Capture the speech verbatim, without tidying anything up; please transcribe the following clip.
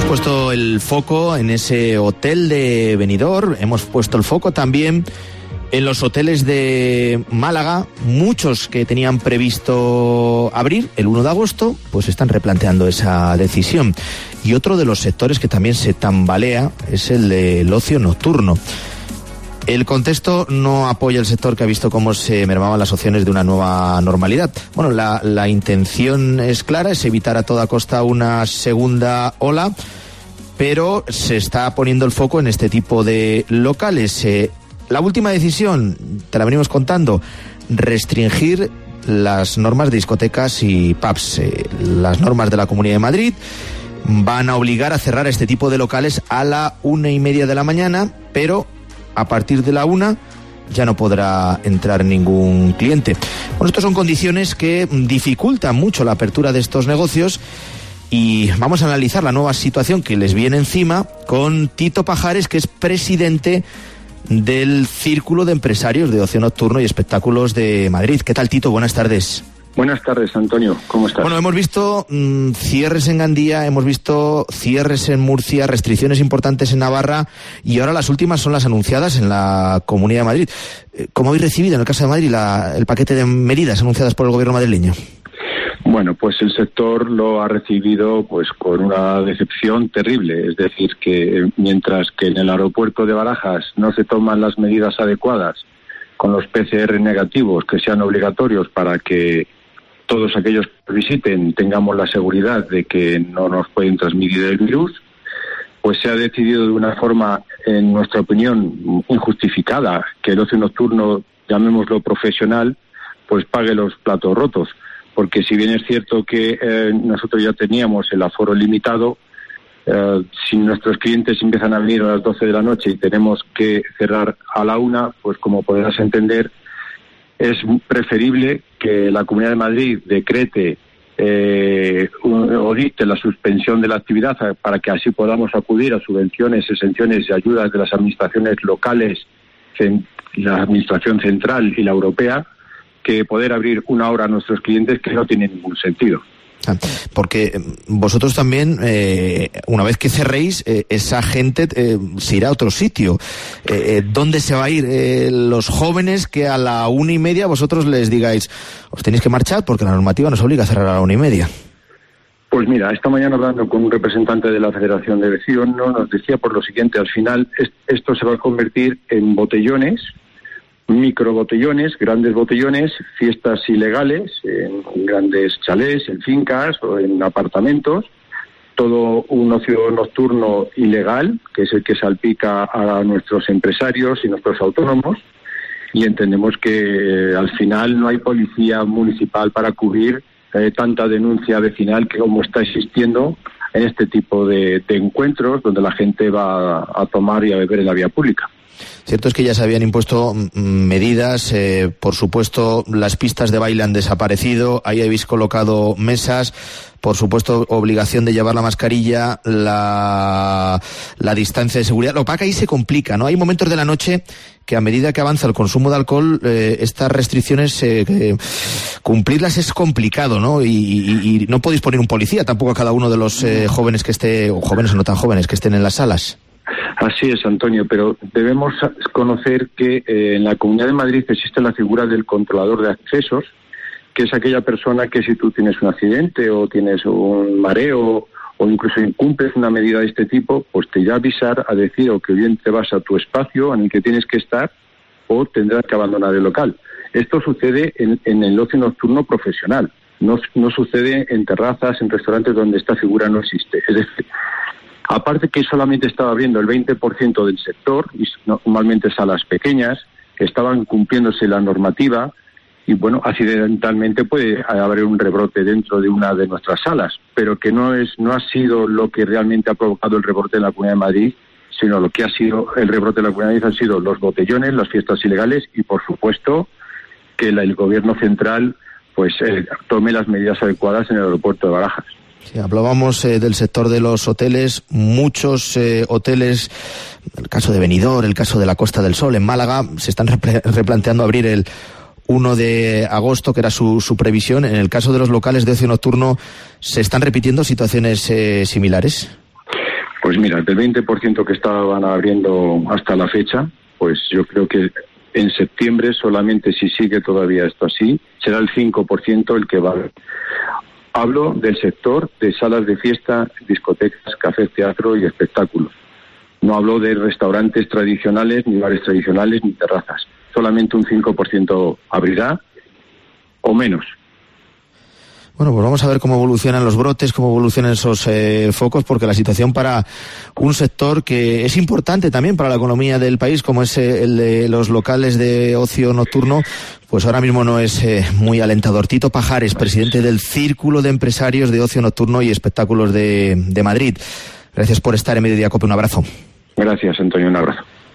puesto el foco en ese hotel de Benidorm, hemos puesto el foco también en los hoteles de Málaga. Muchos que tenían previsto abrir el uno de agosto, pues están replanteando esa decisión. Y otro de los sectores que también se tambalea es el del ocio nocturno. El contexto no apoya el sector, que ha visto cómo se mermaban las opciones de una nueva normalidad. Bueno, la, la intención es clara, es evitar a toda costa una segunda ola, pero se está poniendo el foco en este tipo de locales. Eh, la última decisión, te la venimos contando, restringir las normas de discotecas y pubs. Eh, las normas de la Comunidad de Madrid van a obligar a cerrar este tipo de locales a la una y media de la mañana, pero a partir de la una ya no podrá entrar ningún cliente. Bueno, estas son condiciones que dificultan mucho la apertura de estos negocios, y vamos a analizar la nueva situación que les viene encima con Tito Pajares, que es presidente del Círculo de Empresarios de Ocio Nocturno y Espectáculos de Madrid. ¿Qué tal, Tito? Buenas tardes. Buenas tardes, Antonio. ¿Cómo estás? Bueno, hemos visto mmm, cierres en Gandía, hemos visto cierres en Murcia, restricciones importantes en Navarra, y ahora las últimas son las anunciadas en la Comunidad de Madrid. ¿Cómo habéis recibido, en el caso de Madrid, la, el paquete de medidas anunciadas por el gobierno madrileño? Bueno, pues el sector lo ha recibido pues con una decepción terrible. Es decir, que mientras que en el aeropuerto de Barajas no se toman las medidas adecuadas con los P C R negativos que sean obligatorios para que todos aquellos que visiten tengamos la seguridad de que no nos pueden transmitir el virus, pues se ha decidido de una forma, en nuestra opinión, injustificada, que el ocio nocturno, llamémoslo profesional, pues pague los platos rotos. Porque si bien es cierto que eh, nosotros ya teníamos el aforo limitado, eh, si nuestros clientes empiezan a venir a las doce de la noche y tenemos que cerrar a la una, pues como podrás entender, es preferible que la Comunidad de Madrid decrete eh, un, o dicte la suspensión de la actividad para que así podamos acudir a subvenciones, exenciones y ayudas de las administraciones locales, la administración central y la europea, que poder abrir una hora a nuestros clientes, que no tiene ningún sentido. Porque vosotros también, eh, una vez que cerréis, eh, esa gente eh, se irá a otro sitio. Eh, ¿Dónde se va a ir eh, los jóvenes que a la una y media vosotros les digáis, os tenéis que marchar porque la normativa nos obliga a cerrar a la una y media? Pues mira, esta mañana hablando con un representante de la Federación de Vecinos, nos decía por lo siguiente: al final esto se va a convertir en botellones, microbotellones, grandes botellones, fiestas ilegales en grandes chalés, en fincas o en apartamentos, todo un ocio nocturno ilegal, que es el que salpica a nuestros empresarios y nuestros autónomos, y entendemos que eh, al final no hay policía municipal para cubrir eh, tanta denuncia vecinal que como está existiendo en este tipo de, de encuentros donde la gente va a tomar y a beber en la vía pública. Cierto es que ya se habían impuesto medidas, eh, por supuesto las pistas de baile han desaparecido, ahí habéis colocado mesas, por supuesto obligación de llevar la mascarilla, la, la distancia de seguridad. Lo que pasa que ahí se complica, ¿no? Hay momentos de la noche que a medida que avanza el consumo de alcohol, eh, estas restricciones, eh, eh, cumplirlas es complicado, ¿no? Y, y, y no podéis poner un policía tampoco a cada uno de los eh, jóvenes que esté, o jóvenes o no tan jóvenes, que estén en las salas. Así es, Antonio, pero debemos conocer que eh, en la Comunidad de Madrid existe la figura del controlador de accesos, que es aquella persona que si tú tienes un accidente o tienes un mareo o incluso incumples una medida de este tipo, pues te irá a avisar, a decir o que bien te vas a tu espacio en el que tienes que estar o tendrás que abandonar el local. Esto sucede en, en el ocio nocturno profesional, no, no sucede en terrazas, en restaurantes donde esta figura no existe. Es decir, aparte que solamente estaba viendo el veinte por ciento del sector, y normalmente salas pequeñas, que estaban cumpliéndose la normativa, y bueno, accidentalmente puede haber un rebrote dentro de una de nuestras salas, pero que no es no ha sido lo que realmente ha provocado el rebrote en la Comunidad de Madrid, sino lo que ha sido el rebrote en la Comunidad de Madrid han sido los botellones, las fiestas ilegales y, por supuesto, que la, el Gobierno central pues eh, tome las medidas adecuadas en el aeropuerto de Barajas. Sí, hablábamos eh, del sector de los hoteles, muchos eh, hoteles, el caso de Benidorm, el caso de la Costa del Sol en Málaga, se están repre- replanteando abrir el uno de agosto, que era su, su previsión. En el caso de los locales de ocio nocturno, ¿se están repitiendo situaciones eh, similares? Pues mira, del veinte por ciento que estaban abriendo hasta la fecha, pues yo creo que en septiembre solamente, si sigue todavía esto así, será el cinco por ciento el que va a abrir. Hablo del sector de salas de fiesta, discotecas, cafés, teatro y espectáculos. No hablo de restaurantes tradicionales, ni bares tradicionales, ni terrazas. Solamente un cinco por ciento abrirá o menos. Bueno, pues vamos a ver cómo evolucionan los brotes, cómo evolucionan esos eh, focos, porque la situación para un sector que es importante también para la economía del país, como es eh, el de los locales de ocio nocturno, pues ahora mismo no es eh, muy alentador. Tito Pajares, presidente del Círculo de Empresarios de Ocio Nocturno y Espectáculos de, de Madrid. Gracias por estar en Mediodía Cope. Un abrazo. Gracias, Antonio. Un abrazo.